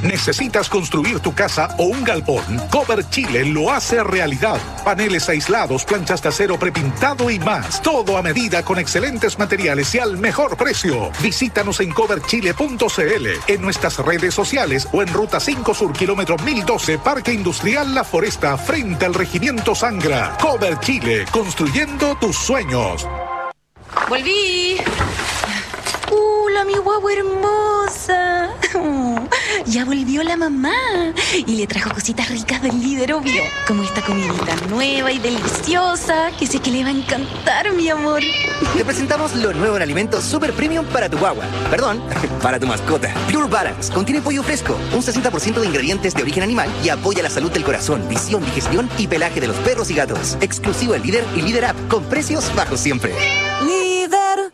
¿Necesitas construir tu casa o un galpón? Cover Chile lo hace realidad. Paneles aislados, planchas de acero prepintado y más. Todo a medida con excelentes materiales y al mejor precio. Visítanos en coverchile.cl, en nuestras redes sociales o en Ruta 5 Sur, kilómetro 1012, Parque Industrial La Foresta, frente al Regimiento Sangra. Cover Chile, construyendo tus sueños. ¡Volví! ¡Hola, mi guagua hermosa! Ya volvió la mamá y le trajo cositas ricas del Líder, obvio. Como esta comidita nueva y deliciosa que sé que le va a encantar, mi amor. Te presentamos lo nuevo en alimentos super premium para tu guagua. Perdón, para tu mascota. Pure Balance contiene pollo fresco, un 60% de ingredientes de origen animal y apoya la salud del corazón, visión, digestión y pelaje de los perros y gatos. Exclusivo en Líder y Líder App, con precios bajos siempre. ¡Líder!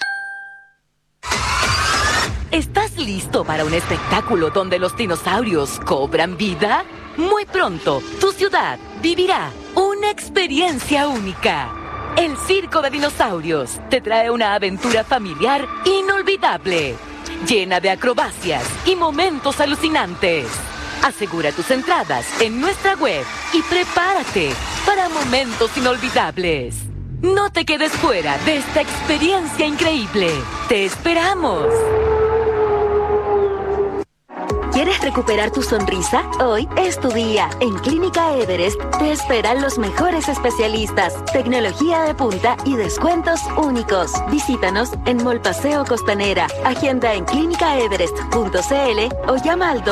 ¿Estás listo para un espectáculo donde los dinosaurios cobran vida? Muy pronto, tu ciudad vivirá una experiencia única. El Circo de Dinosaurios te trae una aventura familiar inolvidable, llena de acrobacias y momentos alucinantes. Asegura tus entradas en nuestra web y prepárate para momentos inolvidables. No te quedes fuera de esta experiencia increíble. ¡Te esperamos! ¿Quieres recuperar tu sonrisa? Hoy es tu día. En Clínica Everest te esperan los mejores especialistas, tecnología de punta y descuentos únicos. Visítanos en Mall Paseo Costanera. Agenda en clínicaeverest.cl o llama al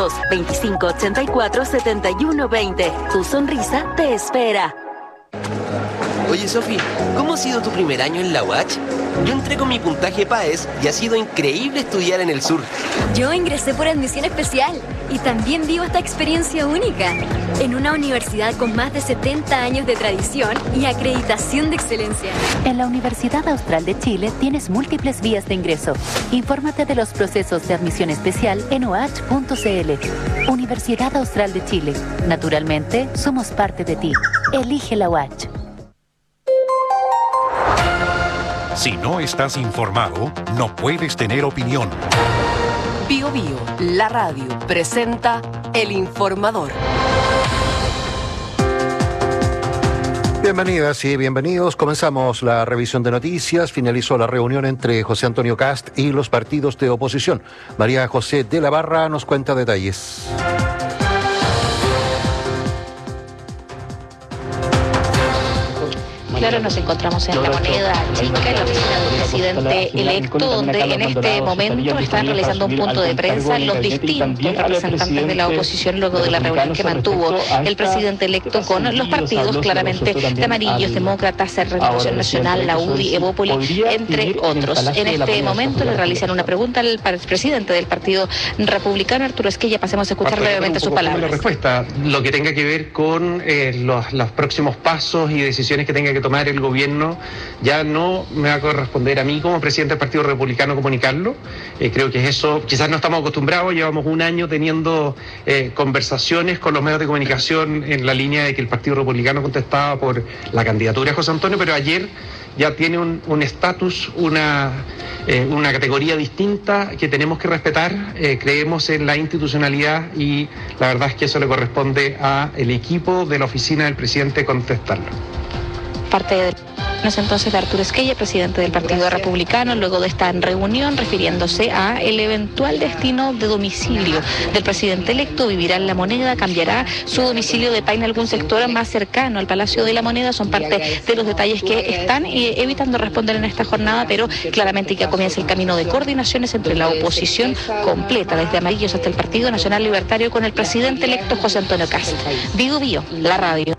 2-2584-7120. Tu sonrisa te espera. Oye, Sofi, ¿cómo ha sido tu primer año en la UACH? Yo entré con mi puntaje PAES y ha sido increíble estudiar en el sur. Yo ingresé por admisión especial y también vivo esta experiencia única en una universidad con más de 70 años de tradición y acreditación de excelencia. En la Universidad Austral de Chile tienes múltiples vías de ingreso. Infórmate de los procesos de admisión especial en oach.cl. Universidad Austral de Chile. Naturalmente, somos parte de ti. Elige la UACH. Si no estás informado, no puedes tener opinión. Bio Bio, la radio, presenta El Informador. Bienvenidas y bienvenidos. Comenzamos la revisión de noticias. Finalizó la reunión entre José Antonio Kast y los partidos de oposición. María José de la Barra nos cuenta detalles. Claro, nos encontramos en la Moneda Chica, en la oficina del presidente electo, donde en este momento están realizando un punto de prensa los distintos representantes de la oposición luego de la reunión que mantuvo el presidente electo con los partidos claramente de amarillos, demócratas, Renovación Nacional, la UDI, Evópoli, entre otros. En este momento le realizan una pregunta al presidente del Partido Republicano, Arturo Esquella. Pasemos a escuchar brevemente sus palabras. La respuesta, lo que tenga que ver con los próximos pasos y decisiones que tenga que tomar el gobierno, ya no me va a corresponder a mí como presidente del Partido Republicano comunicarlo. Creo que eso, quizás no estamos acostumbrados, llevamos un año teniendo conversaciones con los medios de comunicación en la línea de que el Partido Republicano contestaba por la candidatura de José Antonio, pero ayer ya tiene un estatus, una categoría distinta que tenemos que respetar. Creemos en la institucionalidad y la verdad es que eso le corresponde al equipo de la oficina del presidente contestarlo. Parte de entonces de Arturo Esquella, presidente del Partido Republicano, luego de esta reunión, refiriéndose a el eventual destino de domicilio del presidente electo. Vivirá en La Moneda, cambiará su domicilio de Paine a algún sector más cercano al Palacio de la Moneda. Son parte de los detalles que están evitando responder en esta jornada, pero claramente ya comienza el camino de coordinaciones entre la oposición completa, desde amarillos hasta el Partido Nacional Libertario, con el presidente electo José Antonio Kast. Bio Bio, la radio.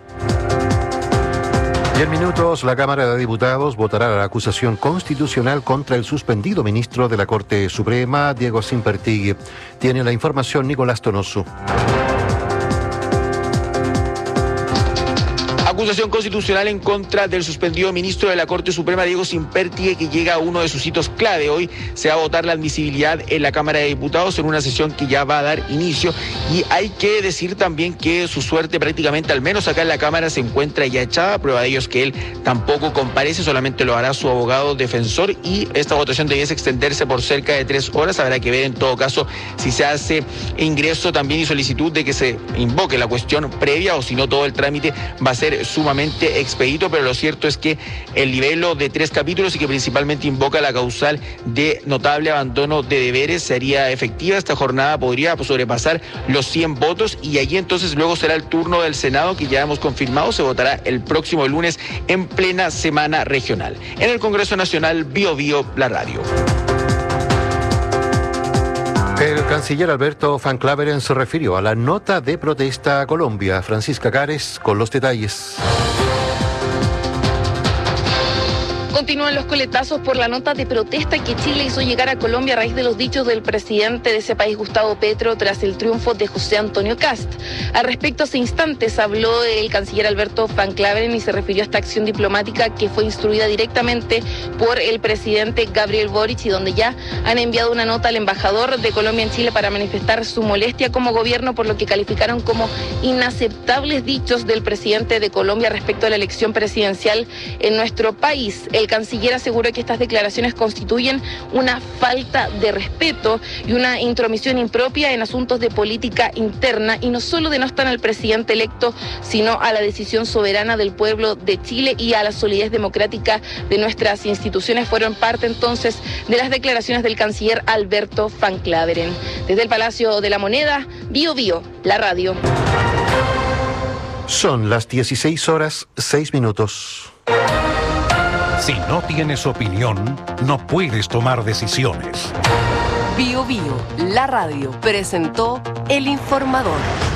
10 minutos, la Cámara de Diputados votará la acusación constitucional contra el suspendido ministro de la Corte Suprema, Diego Simpertigui. Tiene la información Nicolás Tonoso. acusación constitucional en contra del suspendido ministro de la Corte Suprema, Diego Simpertigue, que llega a uno de sus hitos clave. Hoy se va a votar la admisibilidad en la Cámara de Diputados en una sesión que ya va a dar inicio, y hay que decir también que su suerte prácticamente, al menos acá en la Cámara, se encuentra ya echada. Prueba de ello es que él tampoco comparece, solamente lo hará su abogado defensor, y esta votación debiese extenderse por cerca de 3 horas. Habrá que ver en todo caso si se hace ingreso también y solicitud de que se invoque la cuestión previa, o si no todo el trámite va a ser sumamente expedito. Pero lo cierto es que el libelo de 3 capítulos y que principalmente invoca la causal de notable abandono de deberes sería efectiva. Esta jornada podría sobrepasar los 100 votos, y allí entonces luego será el turno del Senado, que ya hemos confirmado se votará el próximo lunes en plena semana regional. En el Congreso Nacional, Bio Bio, la radio. El canciller Alberto Van Claveren se refirió a la nota de protesta a Colombia. Francisca Cares con los detalles. Continúan los coletazos por la nota de protesta que Chile hizo llegar a Colombia a raíz de los dichos del presidente de ese país, Gustavo Petro, tras el triunfo de José Antonio Kast. Al respecto, hace instantes habló el canciller Alberto Van Claveren y se refirió a esta acción diplomática que fue instruida directamente por el presidente Gabriel Boric, y donde ya han enviado una nota al embajador de Colombia en Chile para manifestar su molestia como gobierno por lo que calificaron como inaceptables dichos del presidente de Colombia respecto a la elección presidencial en nuestro país. El canciller aseguró que estas declaraciones constituyen una falta de respeto y una intromisión impropia en asuntos de política interna, y no solo denostan al presidente electo, sino a la decisión soberana del pueblo de Chile y a la solidez democrática de nuestras instituciones. Fueron parte entonces de las declaraciones del canciller Alberto Van Claveren. Desde el Palacio de la Moneda, Bio Bio, la radio. Son las 16:06. Si no tienes opinión, no puedes tomar decisiones. Bio Bio, la radio, presentó El Informador.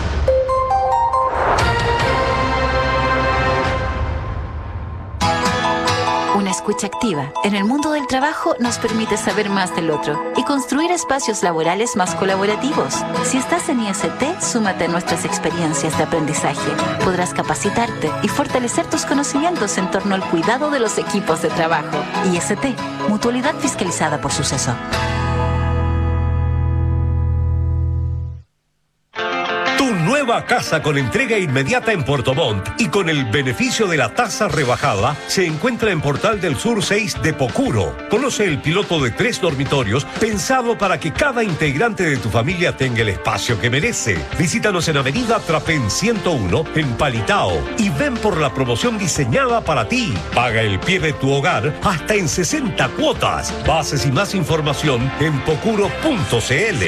Una escucha activa en el mundo del trabajo nos permite saber más del otro y construir espacios laborales más colaborativos. Si estás en IST, súmate a nuestras experiencias de aprendizaje. Podrás capacitarte y fortalecer tus conocimientos en torno al cuidado de los equipos de trabajo. IST, mutualidad fiscalizada por Suceso. Nueva casa con entrega inmediata en Puerto Montt y con el beneficio de la tasa rebajada se encuentra en Portal del Sur 6 de Pocuro. Conoce el piloto de 3 dormitorios pensado para que cada integrante de tu familia tenga el espacio que merece. Visítanos en Avenida Trapén 101 en Palitao y ven por la promoción diseñada para ti. Paga el pie de tu hogar hasta en 60 cuotas. Bases y más información en pocuro.cl.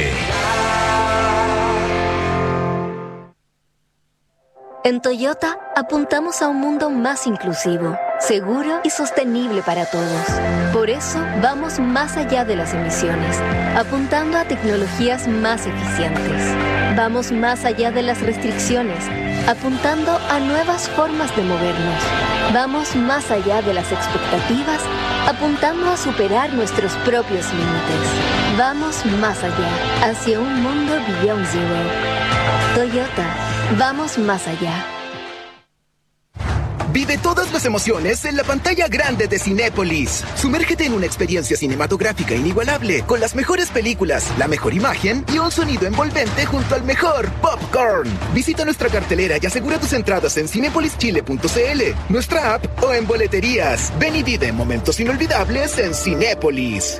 En Toyota apuntamos a un mundo más inclusivo, seguro y sostenible para todos. Por eso vamos más allá de las emisiones, apuntando a tecnologías más eficientes. Vamos más allá de las restricciones, apuntando a nuevas formas de movernos. Vamos más allá de las expectativas, apuntando a superar nuestros propios límites. Vamos más allá, hacia un mundo Beyond Zero. Toyota, vamos más allá. Vive todas las emociones en la pantalla grande de Cinépolis. Sumérgete en una experiencia cinematográfica inigualable, con las mejores películas, la mejor imagen y un sonido envolvente junto al mejor popcorn. Visita nuestra cartelera y asegura tus entradas en cinepolischile.cl, nuestra app o en boleterías. Ven y vive momentos inolvidables en Cinépolis.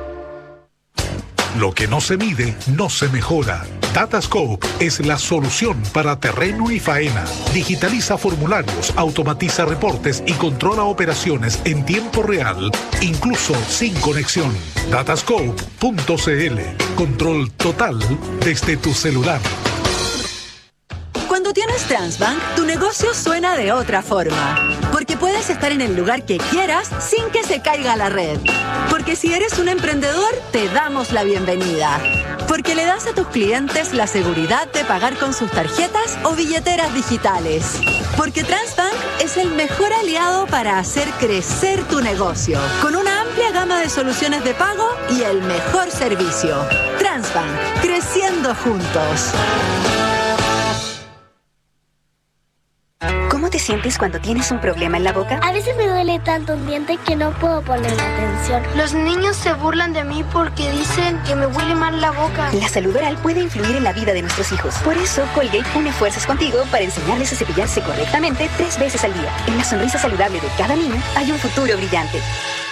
Lo que no se mide, no se mejora. Datascope es la solución para terreno y faena. Digitaliza formularios, automatiza reportes y controla operaciones en tiempo real, incluso sin conexión. Datascope.cl. Control total desde tu celular. Cuando tienes Transbank, tu negocio suena de otra forma. Porque puedes estar en el lugar que quieras sin que se caiga la red. Porque si eres un emprendedor, te damos la bienvenida. Porque le das a tus clientes la seguridad de pagar con sus tarjetas o billeteras digitales. Porque Transbank es el mejor aliado para hacer crecer tu negocio. Con una amplia gama de soluciones de pago y el mejor servicio. Transbank, creciendo juntos. ¿Cómo ¿Cómo te sientes cuando tienes un problema en la boca? A veces me duele tanto un diente que no puedo ponerle atención. Los niños se burlan de mí porque dicen que me huele mal la boca. La salud oral puede influir en la vida de nuestros hijos. Por eso, Colgate une fuerzas contigo para enseñarles a cepillarse correctamente 3 veces al día. En la sonrisa saludable de cada niño hay un futuro brillante.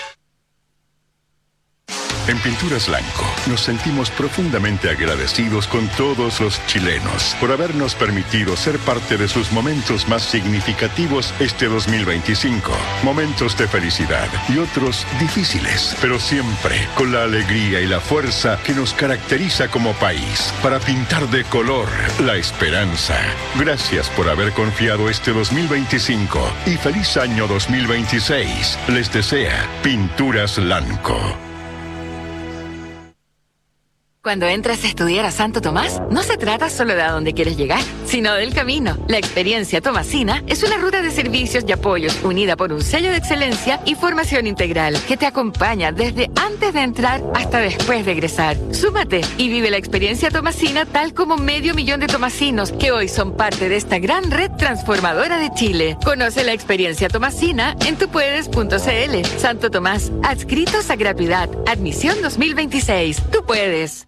En Pinturas Lanco nos sentimos profundamente agradecidos con todos los chilenos por habernos permitido ser parte de sus momentos más significativos este 2025. Momentos de felicidad y otros difíciles, pero siempre con la alegría y la fuerza que nos caracteriza como país para pintar de color la esperanza. Gracias por haber confiado este 2025 y feliz año 2026. Les desea Pinturas Lanco. Cuando entras a estudiar a Santo Tomás, no se trata solo de a dónde quieres llegar, sino del camino. La experiencia tomasina es una ruta de servicios y apoyos unida por un sello de excelencia y formación integral que te acompaña desde antes de entrar hasta después de egresar. Súmate y vive la experiencia tomasina tal como 500.000 de tomasinos que hoy son parte de esta gran red transformadora de Chile. Conoce la experiencia tomasina en tupuedes.cl. Santo Tomás, adscritos a gratuidad. Admisión 2026. Tú puedes.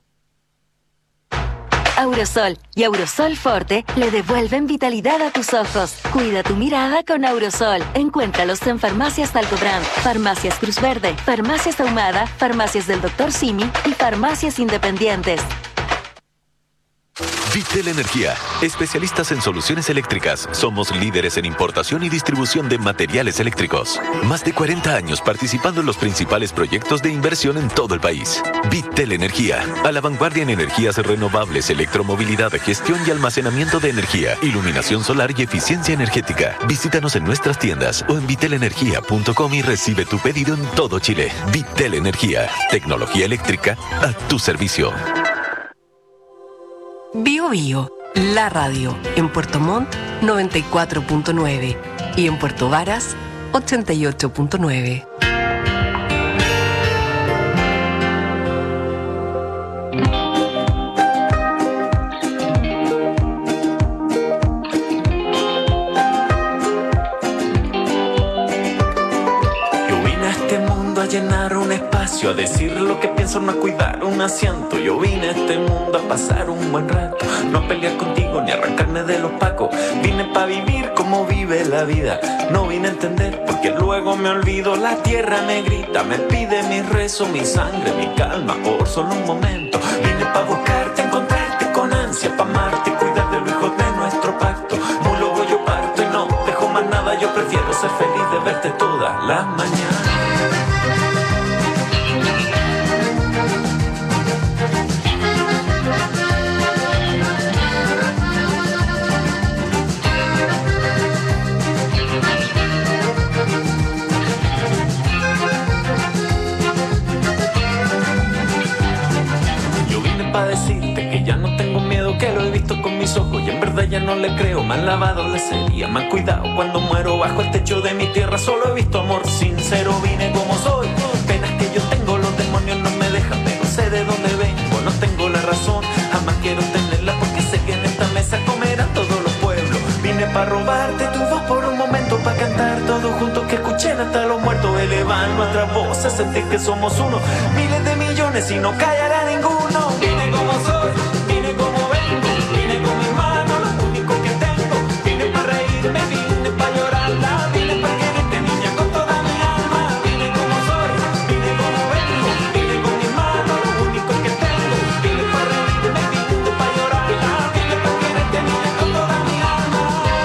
Aurosol y Aurosol Forte le devuelven vitalidad a tus ojos. Cuida tu mirada con Aurosol. Encuéntralos en Farmacias Talcobrand, Farmacias Cruz Verde, Farmacias Ahumada, Farmacias del Dr. Simi y Farmacias Independientes. Vitel Energía, especialistas en soluciones eléctricas. Somos líderes en importación y distribución de materiales eléctricos. Más de 40 años participando en los principales proyectos de inversión en todo el país. Vitel Energía, a la vanguardia en energías renovables, electromovilidad, gestión y almacenamiento de energía, iluminación solar y eficiencia energética. Visítanos en nuestras tiendas o en vitelenergia.com y recibe tu pedido en todo Chile. Vitel Energía, tecnología eléctrica a tu servicio. Bio Bio, la radio, en Puerto Montt 94.9 y en Puerto Varas 88.9. Llenar un espacio, a decir lo que pienso, no a cuidar un asiento. Yo vine a este mundo a pasar un buen rato, no a pelear contigo ni a arrancarme de los pacos. Vine pa' vivir como vive la vida, no vine a entender porque luego me olvido. La tierra me grita, me pide mi rezo, mi sangre, mi calma por solo un momento. Vine pa' buscarte, encontrarte con ansia, pa' amarte, cuidar de los hijos de nuestro pacto. Muy luego yo parto y no dejo más nada, yo prefiero ser feliz de verte todas las mañanas. Decirte que ya no tengo miedo, que lo he visto con mis ojos y en verdad ya no le creo. Me han lavado la sería, me han cuidado cuando muero. Bajo el techo de mi tierra solo he visto amor sincero. Vine como soy, penas que yo tengo, los demonios no me dejan, pero sé de dónde vengo. No tengo la razón, jamás quiero tenerla, porque sé que en esta mesa comerán todos los pueblos. Vine para robarte tu voz por un momento, para cantar todos juntos, que escuchen hasta los muertos elevar nuestras voces, sentir que somos uno, miles de millones y no callará ninguno. Vine como soy, vine como vengo, vine con mis manos, lo único que tengo. Vine para reírme, vine para llorarla, vine para quererte, niña, con toda mi alma. Vine como soy, vine como vengo, vine con mis manos, lo único que tengo. Vine para reírme, vine para llorarla, vine para quererte, niña, con toda mi alma.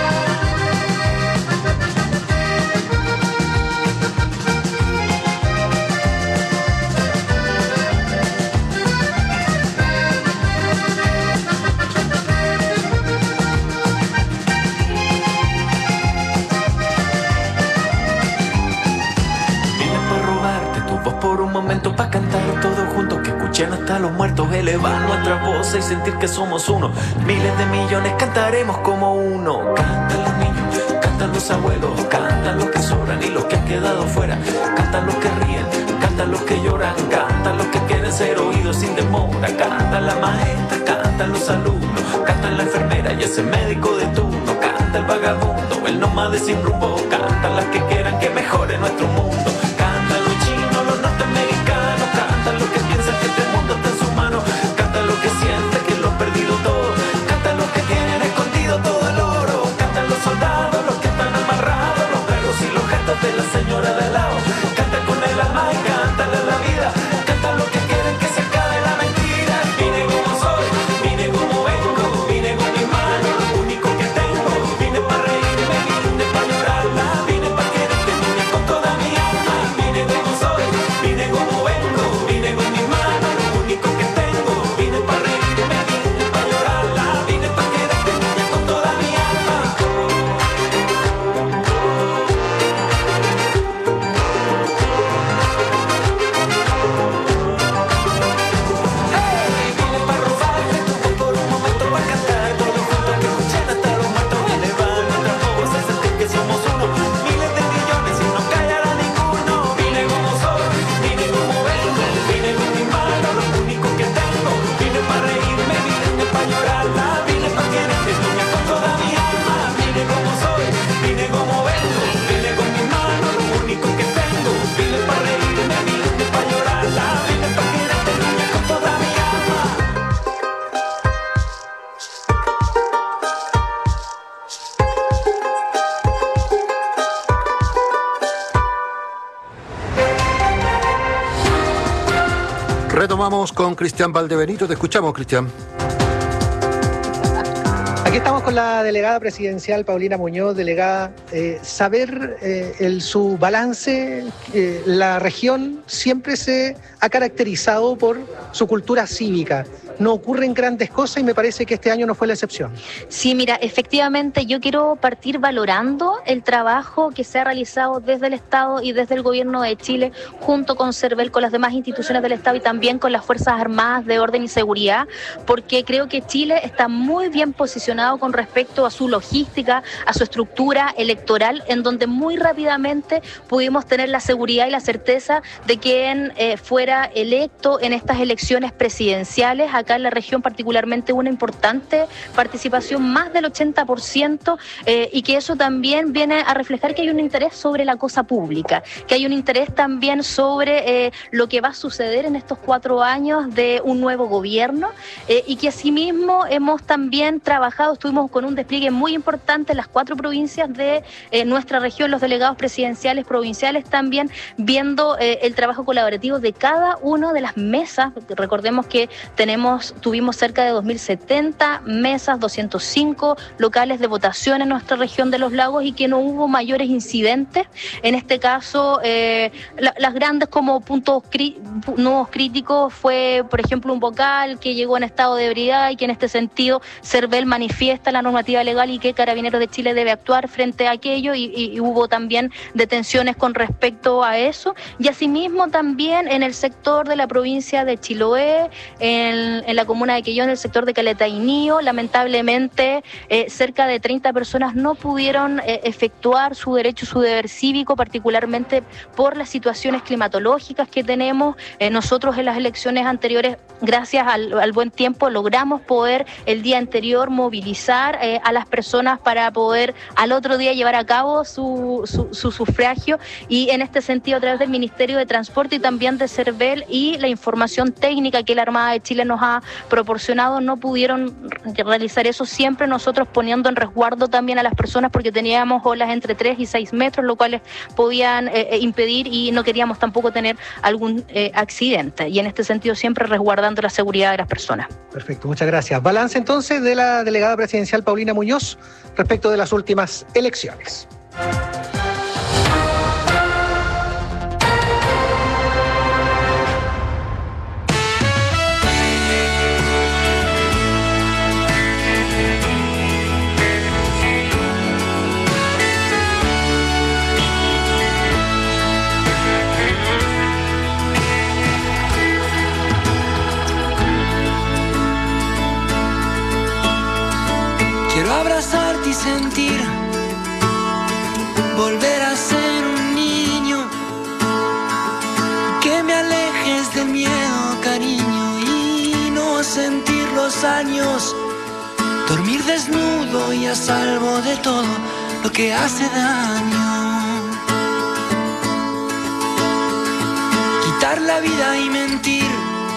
Pa' cantar todos juntos, que escuchen hasta los muertos, elevar nuestras voces y sentir que somos uno. Miles de millones cantaremos como uno. Cantan los niños, cantan los abuelos, cantan los que sobran y los que han quedado fuera. Cantan los que ríen, cantan los que lloran, cantan los que quieren ser oídos sin demora. Cantan la maestra, cantan los alumnos, cantan la enfermera y ese médico de turno. Cantan canta el vagabundo, el nómade sin rumbo, cantan las que quieran que mejore nuestro mundo. Cantan los chinos, los norteamericanos, cantan los que piensan que este mundo está en su mano, cantan los que sienten que lo han perdido todo, cantan los que tienen escondido todo el oro, cantan los soldados, los que están amarrados, los perros y los gestos de la señora de al lado, cantan con el alma y cantan la vida, cantan los que quieren que se acabe la mentira. Vine como soy, vine como vengo, vine con mis manos, lo único que tengo, vine para reírme, vine para llorarla, vine para quererte niña con toda mi alma. Vine como soy, vine como vengo, vine con mis manos, lo único que tengo, vine para reírme, vine para llorarla, vine para quererte niña con toda mi alma. Vine para robarte tu voz por un momento, para cantar todos juntos que escuchen hasta los muertos, que elevar nuestras voces, sentir que somos uno, miles de millones y no callará ninguno. Vine como soy, vine como vengo, vine con mis manos, lo único que tengo, vine para reírme, vine para llorarla, vine para quererte niña con toda mi alma. Vine como soy, vine como vengo, vine con mis manos, lo único que tengo, vine para reírme, vine para llorarla, vine para quererte niña con toda mi alma. Retomamos con Cristian Valdebenito. Te escuchamos, Cristian. Aquí estamos con la delegada presidencial Paulina Muñoz. Delegada, saber su balance. La región siempre se ha caracterizado por su cultura cívica. No ocurren grandes cosas y me parece que este año no fue la excepción. Sí, mira, efectivamente yo quiero partir valorando el trabajo que se ha realizado desde el Estado y desde el Gobierno de Chile junto con CERVEL, con las demás instituciones del Estado y también con las Fuerzas Armadas de Orden y Seguridad, porque creo que Chile está muy bien posicionado con respecto a su logística, a su estructura electoral, en donde muy rápidamente pudimos tener la seguridad y la certeza de quien fuera electo en estas elecciones presidenciales. Acá en la región particularmente una importante participación, más del 80%, y que eso también viene a reflejar que hay un interés sobre la cosa pública, que hay un interés también sobre lo que va a suceder en estos 4 años de un nuevo gobierno, y que asimismo hemos también trabajado, estuvimos con un despliegue muy importante en las 4 provincias de nuestra región, los delegados presidenciales provinciales también viendo el trabajo colaborativo de cada una de las mesas. Recordemos que tuvimos cerca de 2.070 mesas, 205 locales de votación en nuestra región de los lagos y que no hubo mayores incidentes. En este caso, las grandes como puntos nuevos críticos fue, por ejemplo, un vocal que llegó en estado de ebriedad y que en este sentido CERVEL manifiesta la normativa legal y que Carabineros de Chile debe actuar frente a aquello y hubo también detenciones con respecto a eso. Y asimismo también en el sector de la provincia de Chiloé, en la comuna de Quellón, en el sector de Caleta y Nío, lamentablemente cerca de 30 personas no pudieron efectuar su derecho, su deber cívico, particularmente por las situaciones climatológicas que tenemos. Nosotros en las elecciones anteriores, gracias al buen tiempo, logramos poder el día anterior movilizar a las personas para poder al otro día llevar a cabo su sufragio, y en este sentido a través del Ministerio de Transporte y también de CERVEL y la información técnica que la Armada de Chile nos ha proporcionado, no pudieron realizar eso, siempre nosotros poniendo en resguardo también a las personas porque teníamos olas entre 3 y 6 metros, lo cual podían impedir y no queríamos tampoco tener algún accidente, y en este sentido siempre resguardando la seguridad de las personas. Perfecto, muchas gracias. Balance entonces de la delegada presidencial Paulina Muñoz respecto de las últimas elecciones. Quiero abrazarte y sentir, volver a ser un niño, que me alejes del miedo, cariño, y no sentir los años Dormir desnudo y a salvo de todo lo que hace daño. Quitar la vida y mentir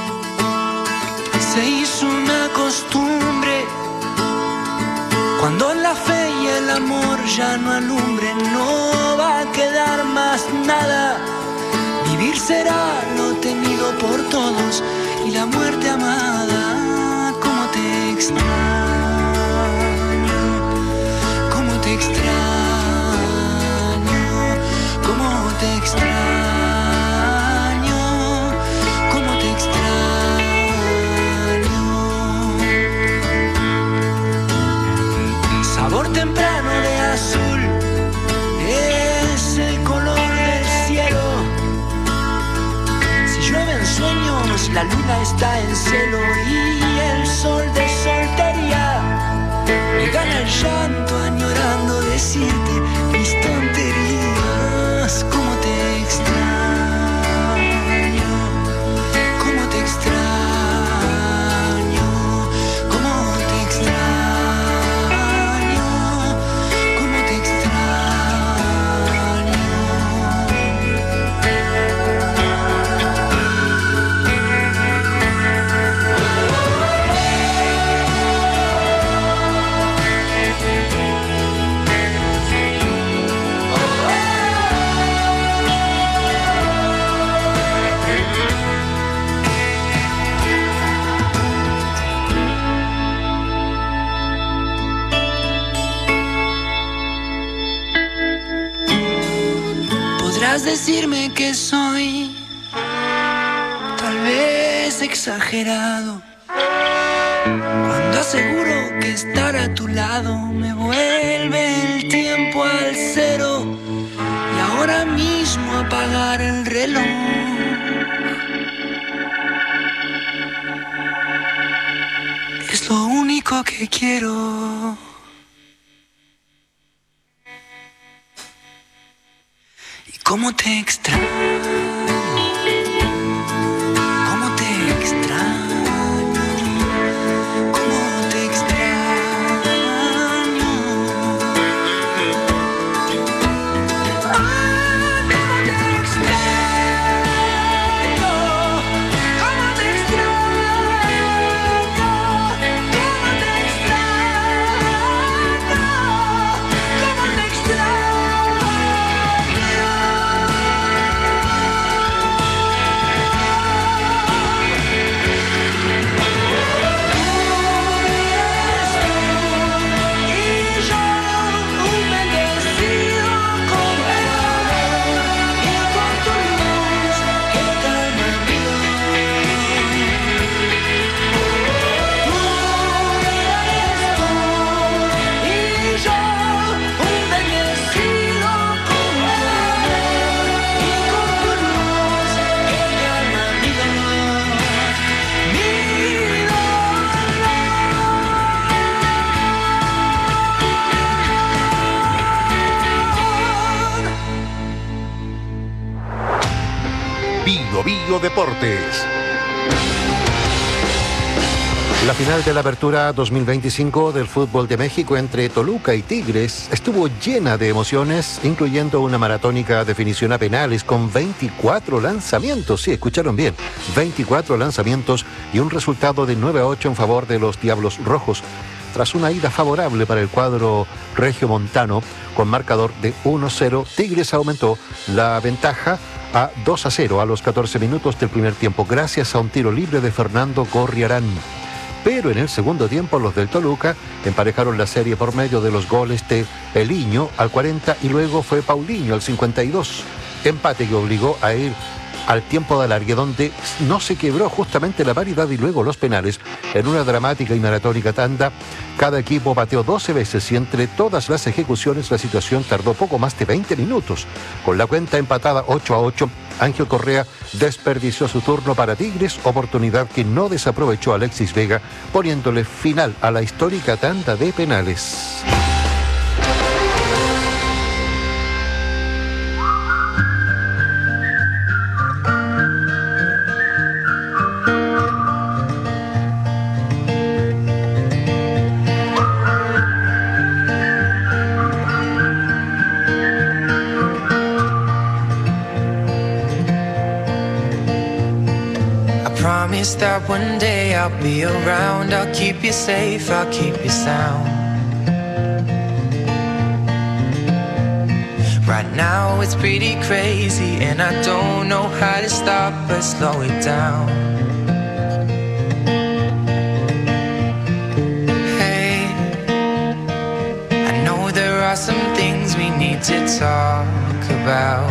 se hizo una costumbre. Cuando la fe y el amor ya no alumbren, no va a quedar más nada. Vivir será lo temido por todos y la muerte amada. Cómo te extraño, cómo te extraño, cómo te extraño, cómo te extraño. Sabor temprano de azul es el color del cielo. Si llueve en sueños, la luna está en celo y el sol de soltería me gana el llanto añorando decirte mis tonterías. Cómo te extraño, cómo te extraño, cómo te extraño, cómo te extraño. Podrás decirme que soy tal vez exagerado cuando aseguro que estar a tu lado me vuelve el tiempo al cero y ahora mismo apagar el reloj. Es lo único que quiero. ¿Cómo te extraño? ¿Cómo te extraño? ¿Cómo te extraño? Ah, ¿cómo te extraño? ¿Cómo te extraño? ¿Cómo te extraño? ¿Cómo te extraño? Bio Deportes. La final de la Apertura 2025 del fútbol de México entre Toluca y Tigres estuvo llena de emociones, incluyendo una maratónica definición a penales con 24 lanzamientos. Sí, escucharon bien, 24 lanzamientos y un resultado de 9-8 en favor de los Diablos Rojos. Tras una ida favorable para el cuadro regiomontano con marcador de 1-0, Tigres aumentó la ventaja a 2-0 a los 14 minutos del primer tiempo, gracias a un tiro libre de Fernando Gorriarán. Pero en el segundo tiempo los del Toluca emparejaron la serie por medio de los goles de Eliño al 40 y luego fue Paulinho al 52. Empate que obligó a ir al tiempo de alargue, donde no se quebró justamente la paridad y luego los penales. En una dramática y maratónica tanda, cada equipo bateó 12 veces y entre todas las ejecuciones la situación tardó poco más de 20 minutos. Con la cuenta empatada 8-8, Ángel Correa desperdició su turno para Tigres, oportunidad que no desaprovechó Alexis Vega, poniéndole final a la histórica tanda de penales. promise that one day I'll be around. I'll keep you safe, I'll keep you sound. Right now it's pretty crazy, and I don't know how to stop or slow it down. Hey, I know there are some things we need to talk about,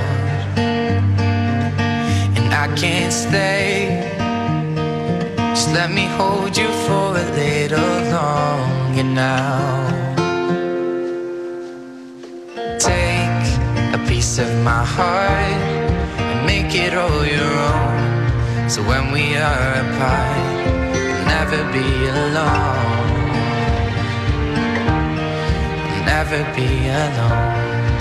and I can't stay. Just let me hold you for a little longer now. Take a piece of my heart and make it all your own. So when we are apart, we'll never be alone. We'll never be alone.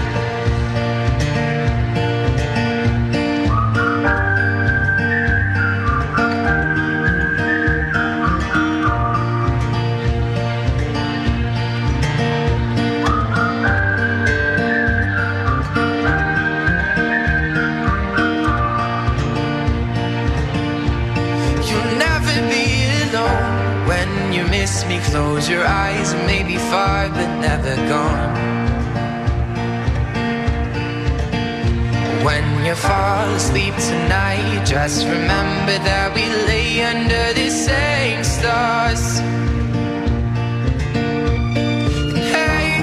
Me, close your eyes and maybe far but never gone. When you fall asleep tonight, just remember that we lay under the same stars. And hey,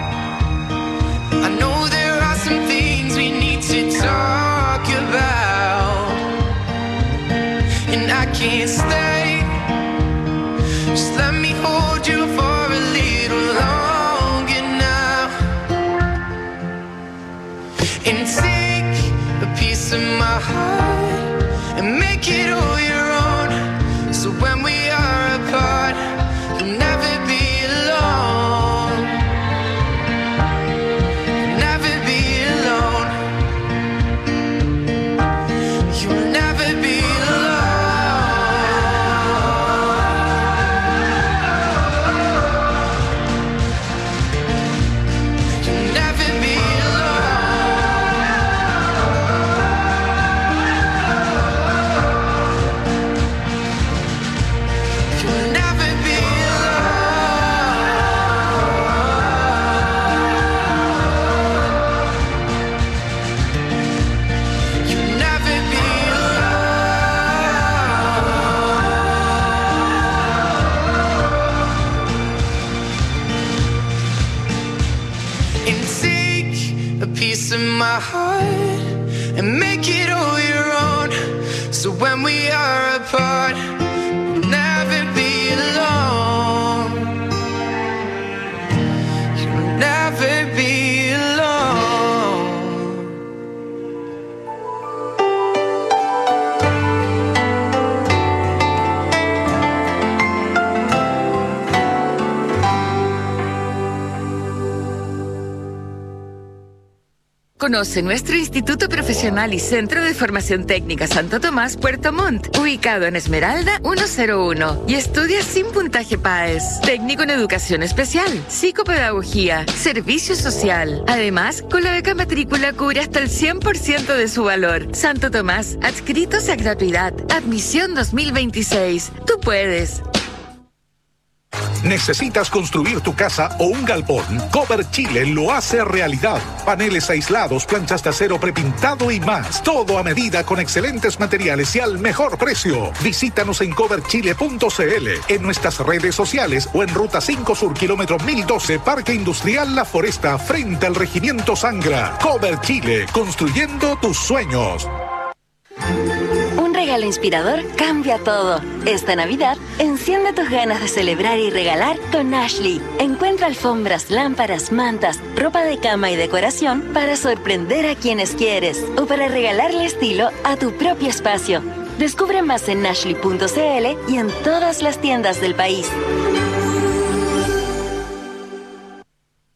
I know there are some things we need to talk about, and I can't stay. Just let me hold you for a little longer now, and take a piece of my heart and make it all your own. So when we are apart, you'll never be alone. You'll never be alone. You'll never be alone. My heart and make it all your own. So when we are apart, we'll never be alone. You'll never be alone. Conoce nuestro Instituto Profesional y Centro de Formación Técnica Santo Tomás, Puerto Montt, ubicado en Esmeralda 101, y estudia sin puntaje PAES. Técnico en Educación Especial, Psicopedagogía, Servicio Social. Además, con la beca matrícula cubre hasta el 100% de su valor. Santo Tomás, adscritos a gratuidad. Admisión 2026. Tú puedes. ¿Necesitas construir tu casa o un galpón? Cover Chile lo hace realidad. Paneles aislados, planchas de acero prepintado y más. Todo a medida con excelentes materiales y al mejor precio. Visítanos en coverchile.cl, en nuestras redes sociales o en Ruta 5 Sur, kilómetro 1012, Parque Industrial La Foresta, frente al Regimiento Sangra. Cover Chile, construyendo tus sueños. Un regalo inspirador cambia todo. Esta Navidad, enciende tus ganas de celebrar y regalar con Ashley. Encuentra alfombras, lámparas, mantas, ropa de cama y decoración para sorprender a quienes quieres o para regalarle estilo a tu propio espacio. Descubre más en ashley.cl y en todas las tiendas del país.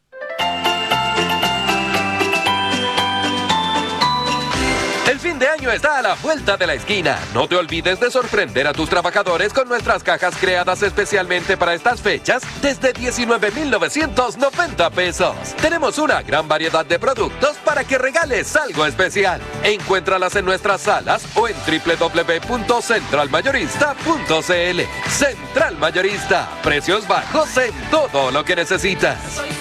El fin de año está a la vuelta de la esquina. No te olvides de sorprender a tus trabajadores con nuestras cajas creadas especialmente para estas fechas desde 19,990 pesos. Tenemos una gran variedad de productos para que regales algo especial. Encuéntralas en nuestras salas o en www.centralmayorista.cl. Central Mayorista. Precios bajos en todo lo que necesitas.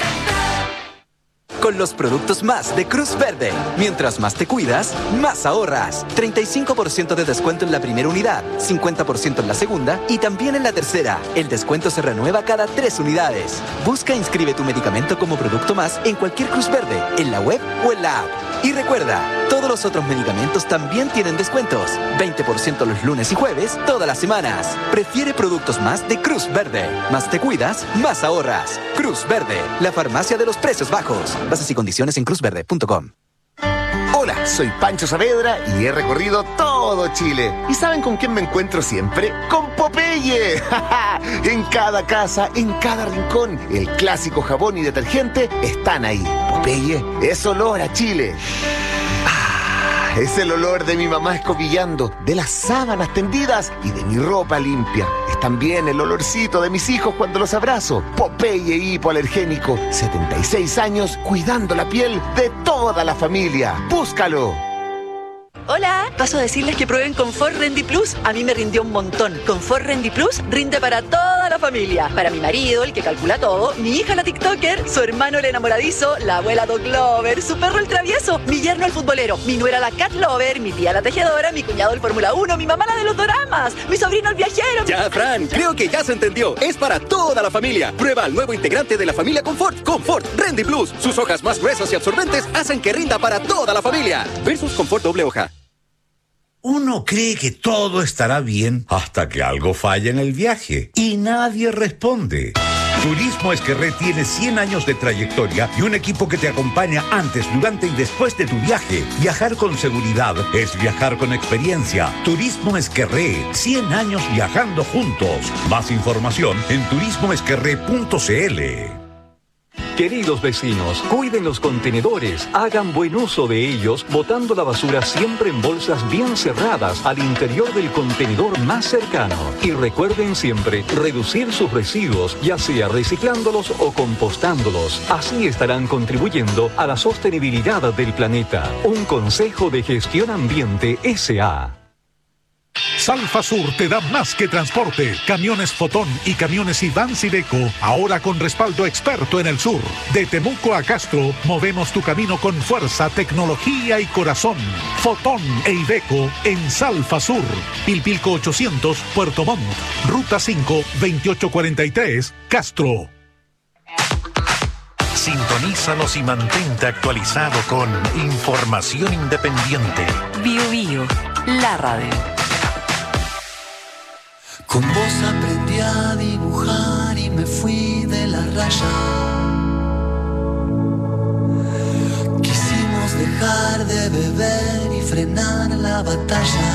Con los productos más de Cruz Verde. Mientras más te cuidas, más ahorras. 35% de descuento en la primera unidad, 50% en la segunda y también en la tercera. El descuento se renueva cada 3 unidades. Busca e inscribe tu medicamento como producto más en cualquier Cruz Verde, en la web o en la app. Y recuerda, todos los otros medicamentos también tienen descuentos. 20% los lunes y jueves, todas las semanas. Prefiere productos más de Cruz Verde. Más te cuidas, más ahorras. Cruz Verde, la farmacia de los precios bajos. Bases y condiciones en cruzverde.com. Hola, soy Pancho Saavedra y he recorrido todo Chile. ¿Y saben con quién me encuentro siempre? ¡Con Popeye! En cada casa, en cada rincón, el clásico jabón y detergente están ahí. Popeye es olor a Chile. Es el olor de mi mamá escobillando, de las sábanas tendidas y de mi ropa limpia. Es también el olorcito de mis hijos cuando los abrazo. Popeye hipoalergénico, 76 años cuidando la piel de toda la familia. ¡Búscalo! Hola, paso a decirles que prueben Confort Rendy Plus. A mí me rindió un montón. Confort Rendy Plus rinde para toda la familia. Para mi marido, el que calcula todo, mi hija la TikToker, su hermano el enamoradizo, la abuela Dog Lover, su perro el travieso, mi yerno el futbolero, mi nuera la Cat Lover, mi tía la tejedora, mi cuñado el Fórmula 1, mi mamá la de los doramas, mi sobrino el viajero. Ya, Fran, creo que ya se entendió. Es para toda la familia. Prueba el nuevo integrante de la familia Confort, Confort Rendy Plus. Sus hojas más gruesas y absorbentes hacen que rinda para toda la familia. Versus Confort doble hoja. Uno cree que todo estará bien hasta que algo falla en el viaje y nadie responde. Turismo Esquerré tiene 100 años de trayectoria y un equipo que te acompaña antes, durante y después de tu viaje. Viajar con seguridad es viajar con experiencia. Turismo Esquerré, 100 años viajando juntos. Más información en turismoesquerré.cl. Queridos vecinos, cuiden los contenedores, hagan buen uso de ellos, botando la basura siempre en bolsas bien cerradas al interior del contenedor más cercano. Y recuerden siempre reducir sus residuos, ya sea reciclándolos o compostándolos. Así estarán contribuyendo a la sostenibilidad del planeta. Un consejo de gestión ambiente S.A. Salfa Sur te da más que transporte. Camiones Fotón y camiones Iván Iveco, ahora con respaldo experto en el sur. De Temuco a Castro, movemos tu camino con fuerza, tecnología y corazón. Fotón e Iveco en Salfa Sur. Pilpilco 800, Puerto Montt. Ruta 5, 2843, Castro. Sintonízanos y mantente actualizado con información independiente. Bio Bio, la radio. Con vos aprendí a dibujar y me fui de la raya. Quisimos dejar de beber y frenar la batalla.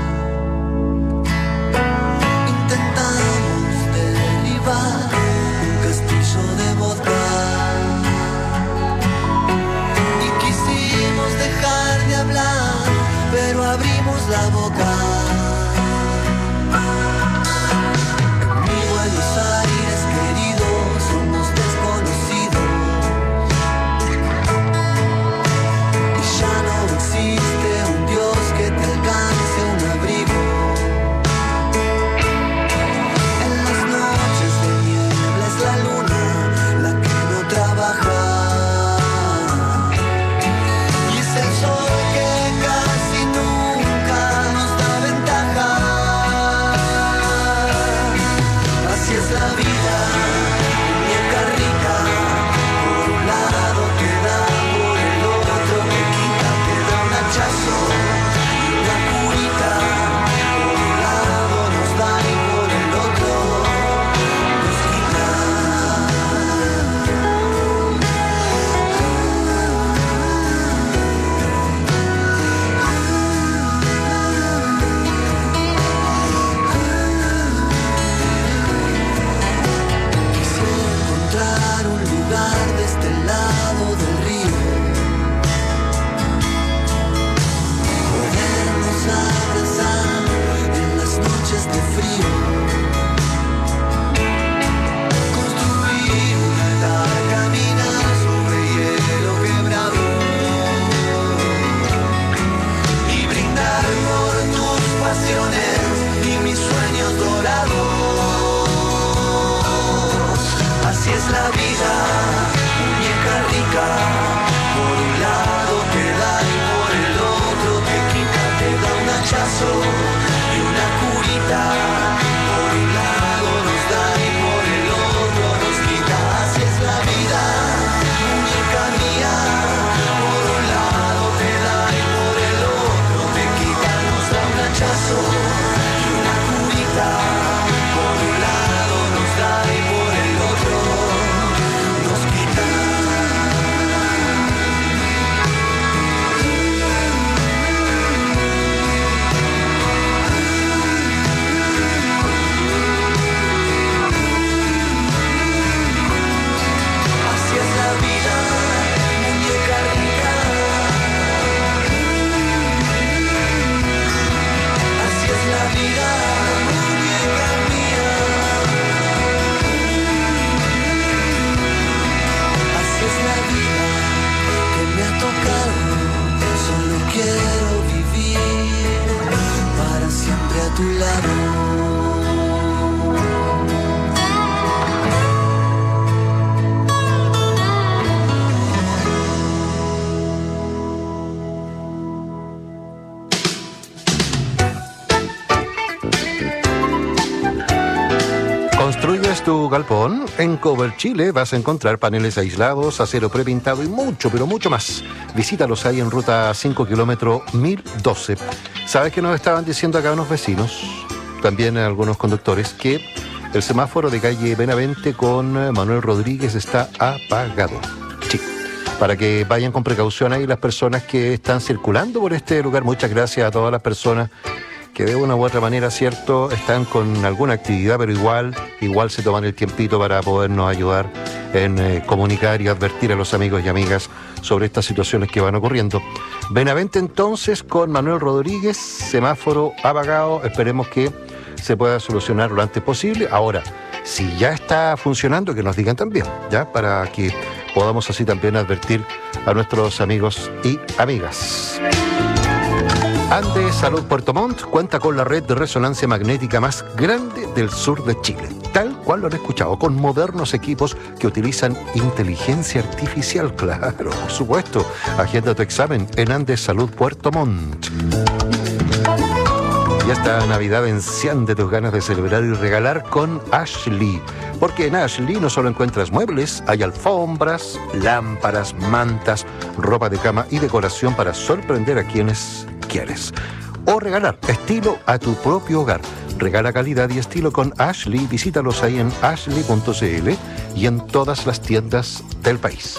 Intentamos derribar un castillo de vodka y quisimos dejar de hablar, pero abrimos la boca. Buenos Aires querido, somos desconocidos y ya no existe un Dios que te alcance un abrigo. En las noches de niebla es la luna la que no trabaja y es el sol que casi nunca nos da ventaja. Así es la vida, muñeca rica, por un lado te da, por el otro te quita, te da un hachazo y una curita, por un lado nos da y por el otro nos quita. Encontrar un lugar de este lado del río, podernos tu lado. ¿Construyes tu galpón? En Cover Chile vas a encontrar paneles aislados, acero prepintado y mucho, pero mucho más. Visítalos ahí en ruta 5 kilómetro 1012. ¿Sabes qué nos estaban diciendo acá unos vecinos? También algunos conductores, que el semáforo de calle Benavente con Manuel Rodríguez está apagado. Sí, para que vayan con precaución ahí las personas que están circulando por este lugar. Muchas gracias a todas las personas que de una u otra manera, cierto, están con alguna actividad, pero igual se toman el tiempito para podernos ayudar en comunicar y advertir a los amigos y amigas sobre estas situaciones que van ocurriendo. Benavente entonces con Manuel Rodríguez, semáforo apagado, esperemos que se pueda solucionar lo antes posible. Ahora, si ya está funcionando, que nos digan también, ¿ya? Para que podamos así también advertir a nuestros amigos y amigas. Andes Salud Puerto Montt cuenta con la red de resonancia magnética más grande del sur de Chile, tal cual lo han escuchado, con modernos equipos que utilizan inteligencia artificial, claro, por supuesto. Agenda tu examen en Andes Salud Puerto Montt. Y esta Navidad enciende tus ganas de celebrar y regalar con Ashley. Porque en Ashley no solo encuentras muebles, hay alfombras, lámparas, mantas, ropa de cama y decoración para sorprender a quienes quieres. O regalar estilo a tu propio hogar. Regala calidad y estilo con Ashley. Visítalos ahí en ashley.cl y en todas las tiendas del país.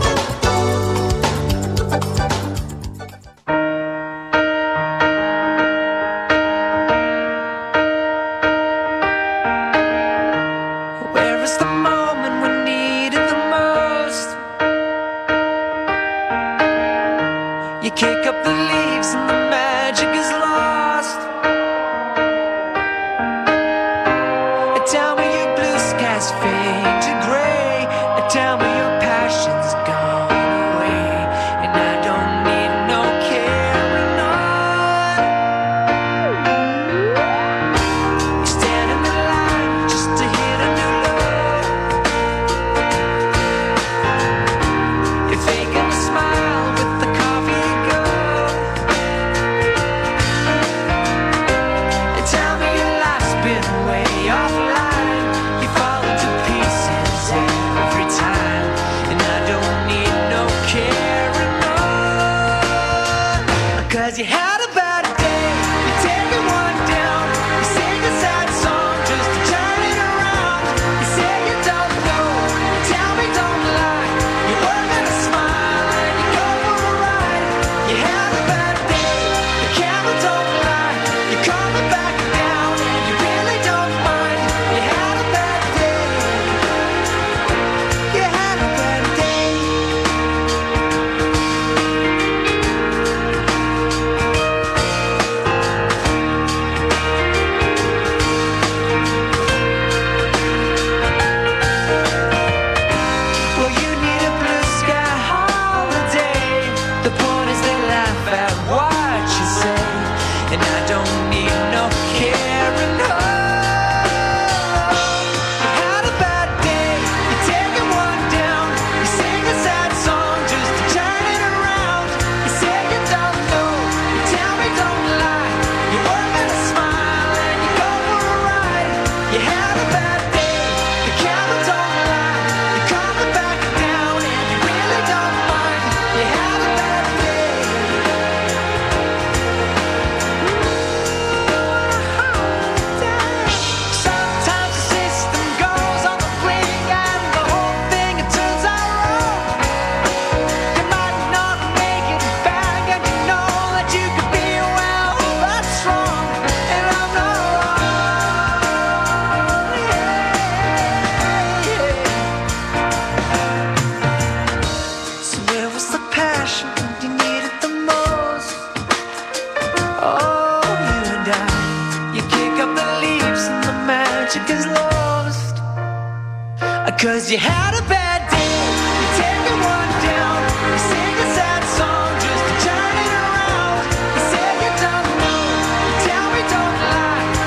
Cause you had a bad day, you take the one down, you sing a sad song just to turn it around. You say you don't know, you tell me don't lie,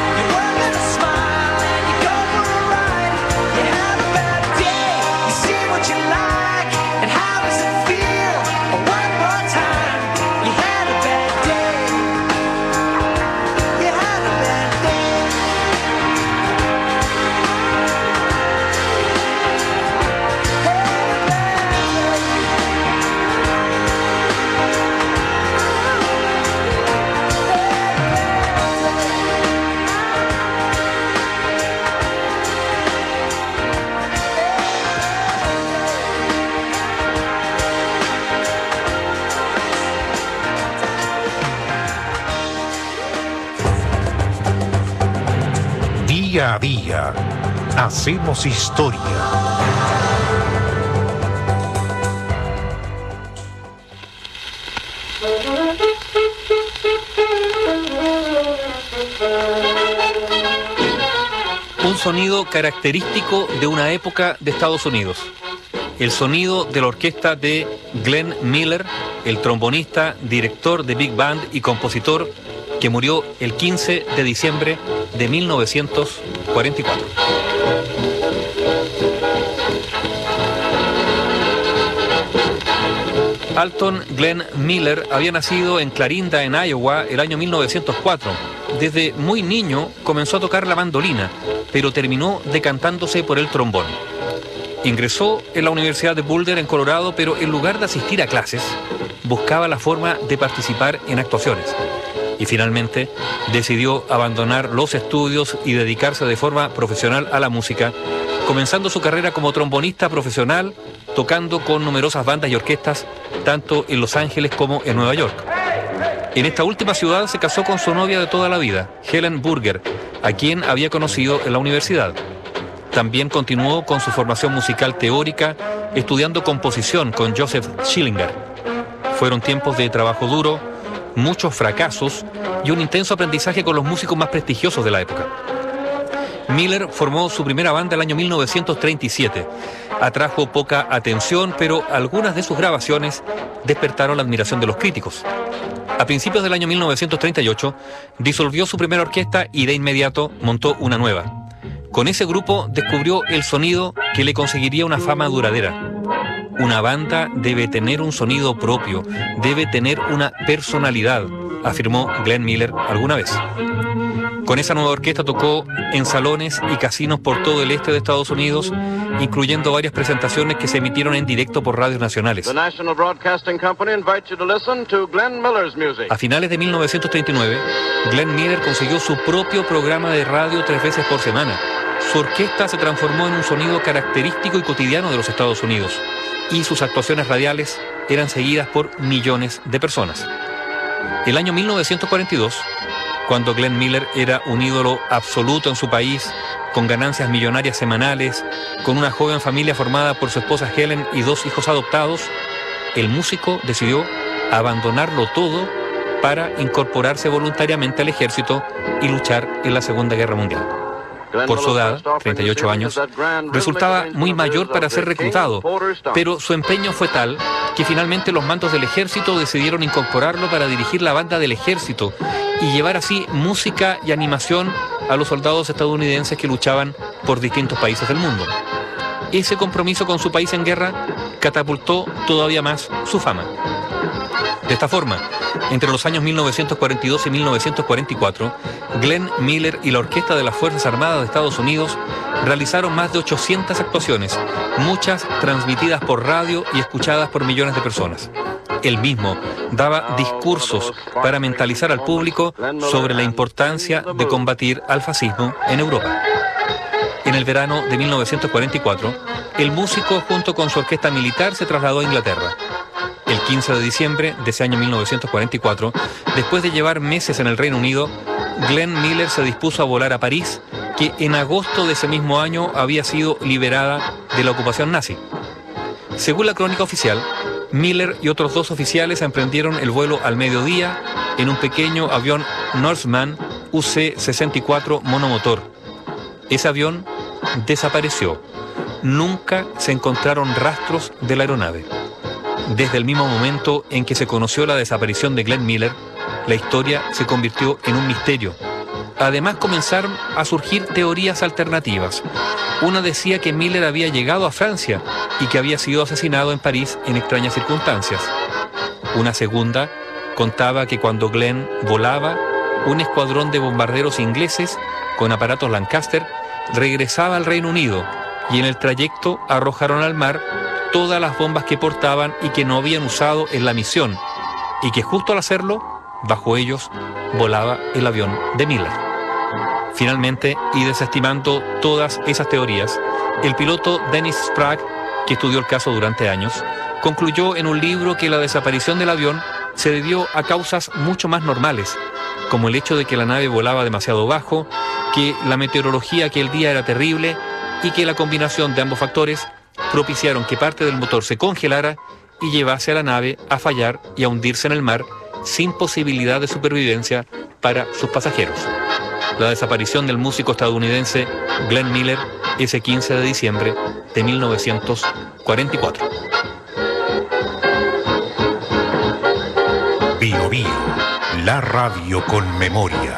Día a día hacemos historia. Un sonido característico de una época de Estados Unidos. El sonido de la orquesta de Glenn Miller, el trombonista, director de Big Band y compositor que murió el 15 de diciembre de 1944. Alton Glenn Miller había nacido en Clarinda, en Iowa, el año 1904. Desde muy niño comenzó a tocar la mandolina, pero terminó decantándose por el trombón. Ingresó en la Universidad de Boulder, en Colorado, pero en lugar de asistir a clases, buscaba la forma de participar en actuaciones. Y finalmente decidió abandonar los estudios y dedicarse de forma profesional a la música, comenzando su carrera como trombonista profesional, tocando con numerosas bandas y orquestas, tanto en Los Ángeles como en Nueva York. En esta última ciudad se casó con su novia de toda la vida, Helen Burger, a quien había conocido en la universidad. También continuó con su formación musical teórica, estudiando composición con Joseph Schillinger. Fueron tiempos de trabajo duro, muchos fracasos y un intenso aprendizaje con los músicos más prestigiosos de la época. Miller formó su primera banda el año 1937. Atrajo poca atención, pero algunas de sus grabaciones despertaron la admiración de los críticos. A principios del año 1938, disolvió su primera orquesta y de inmediato montó una nueva. Con ese grupo descubrió el sonido que le conseguiría una fama duradera. Una banda debe tener un sonido propio, debe tener una personalidad, afirmó Glenn Miller alguna vez. Con esa nueva orquesta tocó en salones y casinos por todo el este de Estados Unidos, incluyendo varias presentaciones que se emitieron en directo por radios nacionales. A finales de 1939, Glenn Miller consiguió su propio programa de radio 3 veces por semana. Su orquesta se transformó en un sonido característico y cotidiano de los Estados Unidos, y sus actuaciones radiales eran seguidas por millones de personas. El año 1942, cuando Glenn Miller era un ídolo absoluto en su país, con ganancias millonarias semanales, con una joven familia formada por su esposa Helen y 2 hijos adoptados, el músico decidió abandonarlo todo para incorporarse voluntariamente al ejército y luchar en la Segunda Guerra Mundial. Por su edad, 38 años, resultaba muy mayor para ser reclutado, pero su empeño fue tal que finalmente los mandos del ejército decidieron incorporarlo para dirigir la banda del ejército y llevar así música y animación a los soldados estadounidenses que luchaban por distintos países del mundo. Ese compromiso con su país en guerra catapultó todavía más su fama. De esta forma, entre los años 1942 y 1944, Glenn Miller y la Orquesta de las Fuerzas Armadas de Estados Unidos realizaron más de 800 actuaciones, muchas transmitidas por radio y escuchadas por millones de personas. Él mismo daba discursos para mentalizar al público sobre la importancia de combatir al fascismo en Europa. En el verano de 1944, el músico junto con su orquesta militar se trasladó a Inglaterra. El 15 de diciembre de ese año 1944, después de llevar meses en el Reino Unido, Glenn Miller se dispuso a volar a París, que en agosto de ese mismo año había sido liberada de la ocupación nazi. Según la crónica oficial, Miller y otros 2 oficiales emprendieron el vuelo al mediodía en un pequeño avión Norseman UC-64 monomotor. Ese avión desapareció. Nunca se encontraron rastros de la aeronave. Desde el mismo momento en que se conoció la desaparición de Glenn Miller, la historia se convirtió en un misterio. Además, comenzaron a surgir teorías alternativas. Una decía que Miller había llegado a Francia y que había sido asesinado en París en extrañas circunstancias. Una segunda contaba que cuando Glenn volaba, un escuadrón de bombarderos ingleses con aparatos Lancaster regresaba al Reino Unido y en el trayecto arrojaron al mar todas las bombas que portaban y que no habían usado en la misión, y que justo al hacerlo, bajo ellos, volaba el avión de Miller. Finalmente, y desestimando todas esas teorías, el piloto Dennis Sprague, que estudió el caso durante años, concluyó en un libro que la desaparición del avión se debió a causas mucho más normales, como el hecho de que la nave volaba demasiado bajo, que la meteorología aquel día era terrible y que la combinación de ambos factores propiciaron que parte del motor se congelara y llevase a la nave a fallar y a hundirse en el mar sin posibilidad de supervivencia para sus pasajeros. La desaparición del músico estadounidense Glenn Miller ese 15 de diciembre de 1944. Bio Bio, la radio con memoria.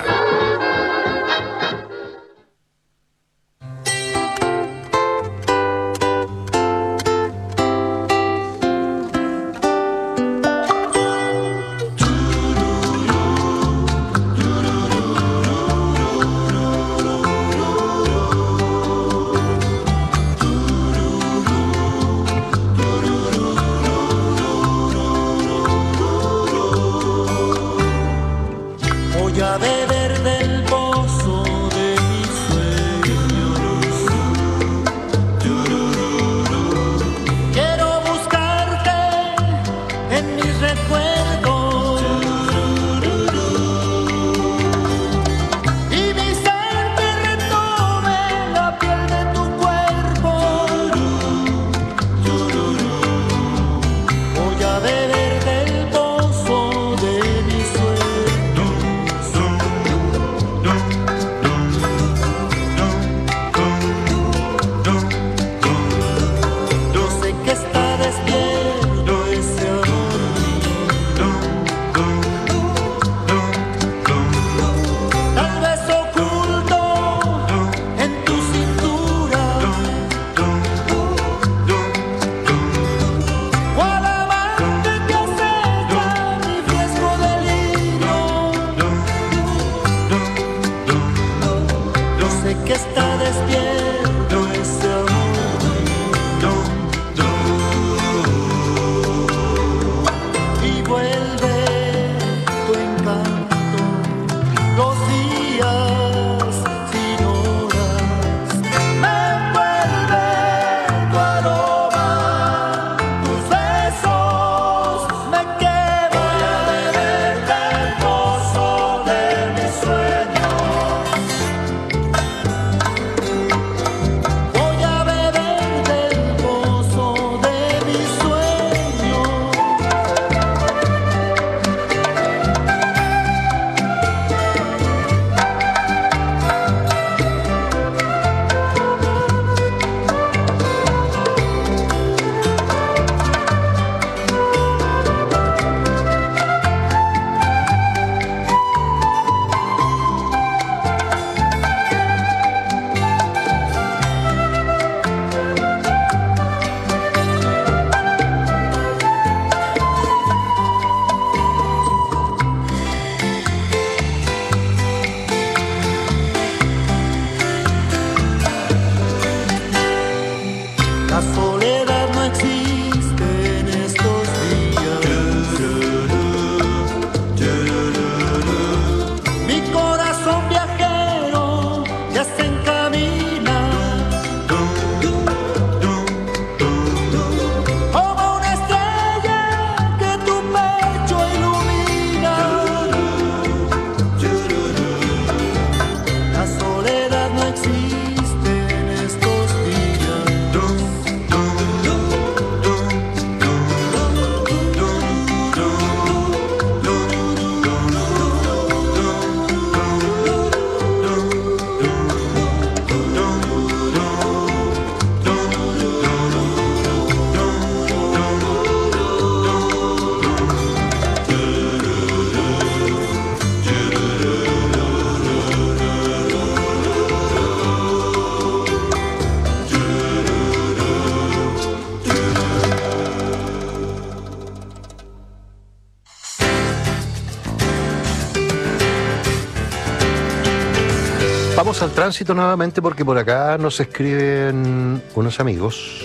Vamos al tránsito nuevamente porque por acá nos escriben unos amigos.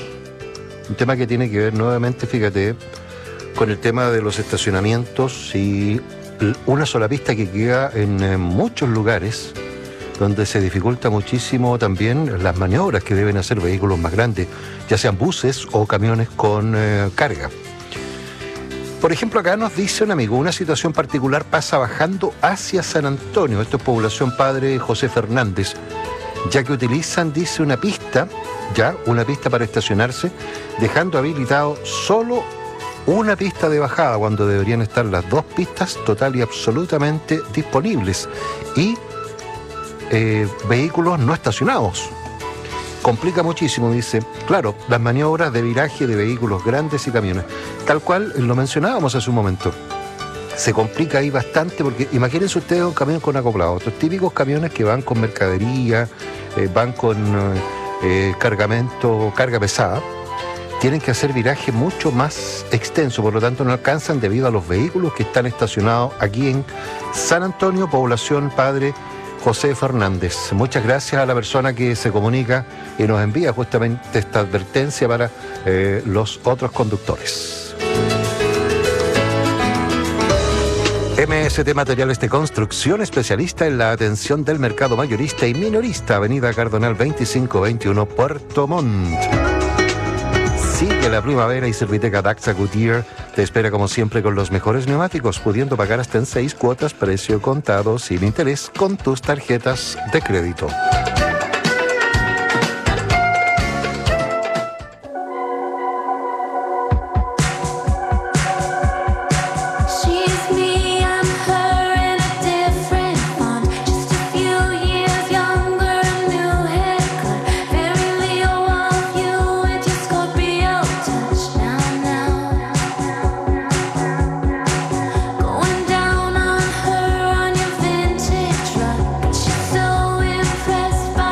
Un tema que tiene que ver nuevamente, fíjate, con el tema de los estacionamientos y una sola pista que queda en muchos lugares donde se dificulta muchísimo también las maniobras que deben hacer vehículos más grandes, ya sean buses o camiones con carga. Por ejemplo, acá nos dice un amigo, una situación particular pasa bajando hacia San Antonio. Esto es población Padre José Fernández, ya que utilizan, dice, una pista para estacionarse, dejando habilitado solo una pista de bajada, cuando deberían estar las dos pistas total y absolutamente disponibles, y vehículos no estacionados. Complica muchísimo, dice. Claro, las maniobras de viraje de vehículos grandes y camiones, tal cual lo mencionábamos hace un momento. Se complica ahí bastante, porque imagínense ustedes un camión con acoplado, estos típicos camiones que van con mercadería, van con cargamento, carga pesada, tienen que hacer viraje mucho más extenso, por lo tanto no alcanzan debido a los vehículos que están estacionados aquí en San Antonio, población Padre José Fernández. Muchas gracias a la persona que se comunica y nos envía justamente esta advertencia para los otros conductores. MST Materiales de Construcción, especialista en la atención del mercado mayorista y minorista, Avenida Cardonal 2521, Puerto Montt. Sigue la primavera y Serviteca Daxa Goodyear te espera como siempre con los mejores neumáticos, pudiendo pagar hasta en 6 cuotas, precio contado, sin interés, con tus tarjetas de crédito. Impressed by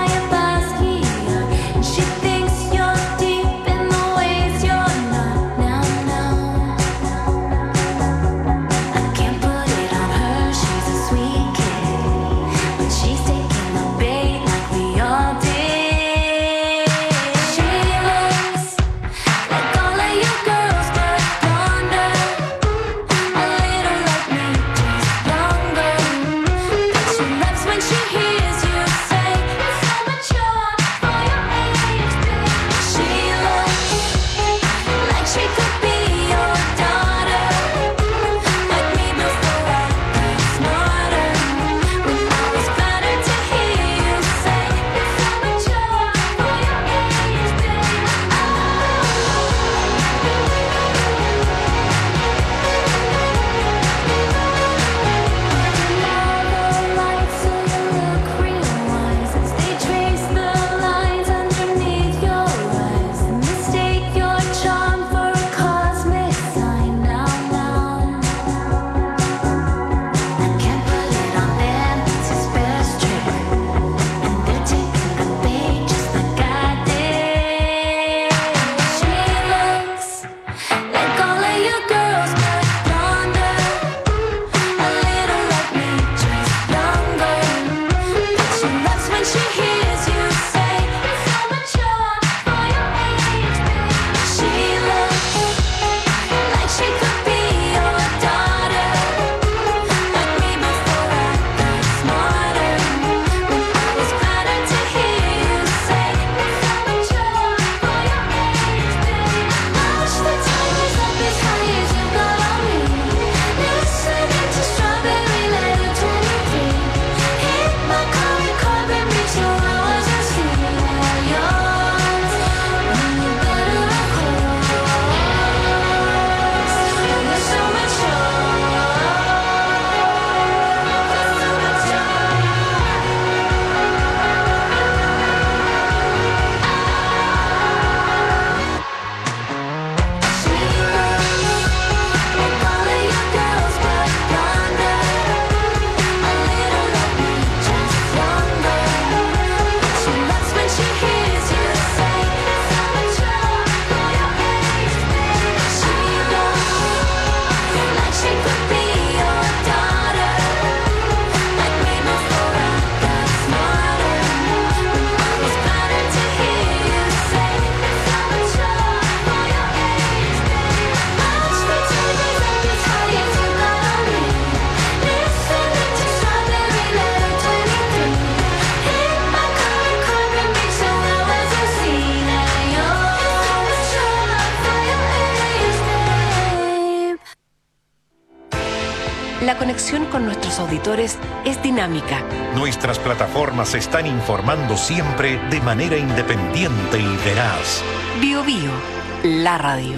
la conexión con nuestros auditores es dinámica. Nuestras plataformas están informando siempre de manera independiente y veraz. Bio Bio, la radio.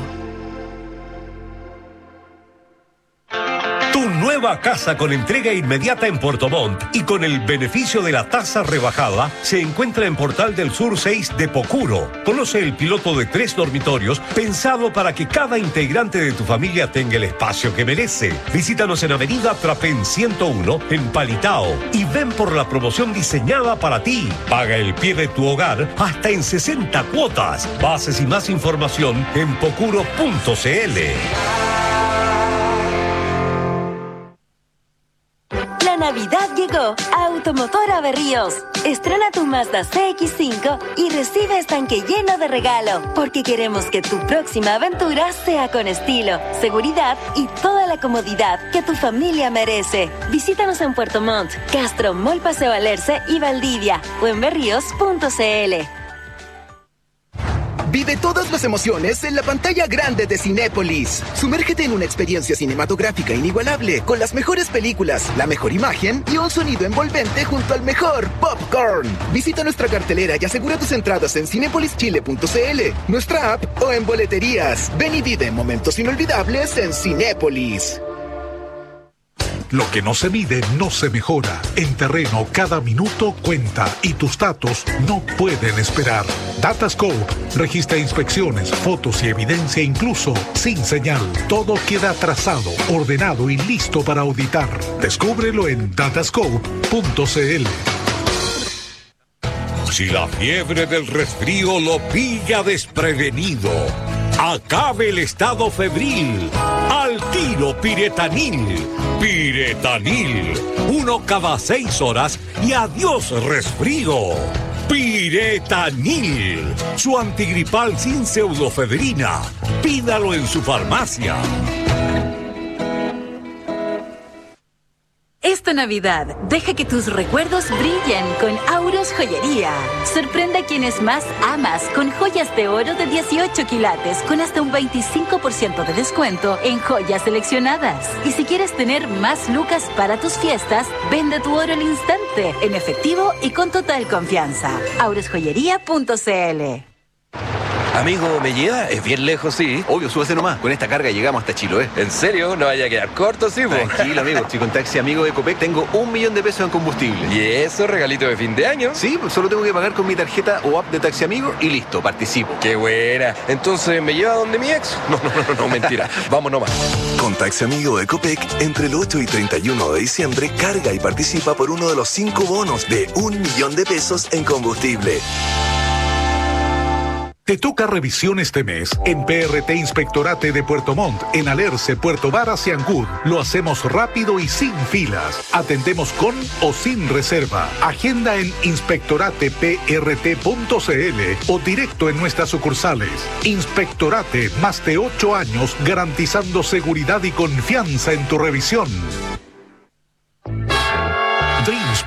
Tu nueva casa con entrega inmediata en Puerto Montt y con el beneficio de la tasa rebajada se encuentra en Portal del Sur 6 de Pocuro. Conoce el piloto de 3 dormitorios pensado para que cada integrante de tu familia tenga el espacio que merece. Visítanos en Avenida Trapén 101 en Palitao y ven por la promoción diseñada para ti. Paga el pie de tu hogar hasta en 60 cuotas. Bases y más información en pocuro.cl. La Navidad llegó a Automotora Berríos. Estrena tu Mazda CX-5 y recibe estanque lleno de regalo, porque queremos que tu próxima aventura sea con estilo, seguridad y toda la comodidad que tu familia merece. Visítanos en Puerto Montt, Castro, Mall Paseo Alerce y Valdivia o en berríos.cl. Vive todas las emociones en la pantalla grande de Cinépolis. Sumérgete en una experiencia cinematográfica inigualable, con las mejores películas, la mejor imagen y un sonido envolvente junto al mejor popcorn. Visita nuestra cartelera y asegura tus entradas en cinepolischile.cl, nuestra app o en boleterías. Ven y vive momentos inolvidables en Cinépolis. Lo que no se mide no se mejora. En terreno, cada minuto cuenta y tus datos no pueden esperar. Datascope registra inspecciones, fotos y evidencia incluso sin señal. Todo queda trazado, ordenado y listo para auditar. Descúbrelo en datascope.cl. Si la fiebre del resfrío lo pilla desprevenido, acabe el estado febril. Al tiro Piretanil. Piretanil. 1 cada 6 horas y adiós resfrío. Piretanil. Su antigripal sin pseudofedrina. Pídalo en su farmacia. Esta Navidad, deja que tus recuerdos brillen con Auros Joyería. Sorprende a quienes más amas con joyas de oro de 18 quilates con hasta un 25% de descuento en joyas seleccionadas. Y si quieres tener más lucas para tus fiestas, vende tu oro al instante, en efectivo y con total confianza. aurosjoyería.cl. Amigo, ¿me lleva? Es bien lejos, sí. Obvio, súbase nomás. Con esta carga llegamos hasta Chiloé. ¿En serio? ¿No vaya a quedar corto, sí, po? Tranquilo, amigo. Si con Taxi Amigo de Ecopec tengo $1.000.000 en combustible. ¿Y eso, regalito de fin de año? Sí, pues solo tengo que pagar con mi tarjeta o app de Taxi Amigo y listo, participo. ¡Qué buena! Entonces, ¿me lleva donde mi ex? No, mentira. Vamos nomás. Con Taxi Amigo de Ecopec, entre el 8 y 31 de diciembre, carga y participa por uno de los 5 bonos de $1.000.000 en combustible. Te toca revisión este mes en PRT Inspectorate de Puerto Montt, en Alerce, Puerto Varas y Ancud. Lo hacemos rápido y sin filas. Atendemos con o sin reserva. Agenda en inspectorateprt.cl o directo en nuestras sucursales. Inspectorate, más de 8 años garantizando seguridad y confianza en tu revisión. Dreams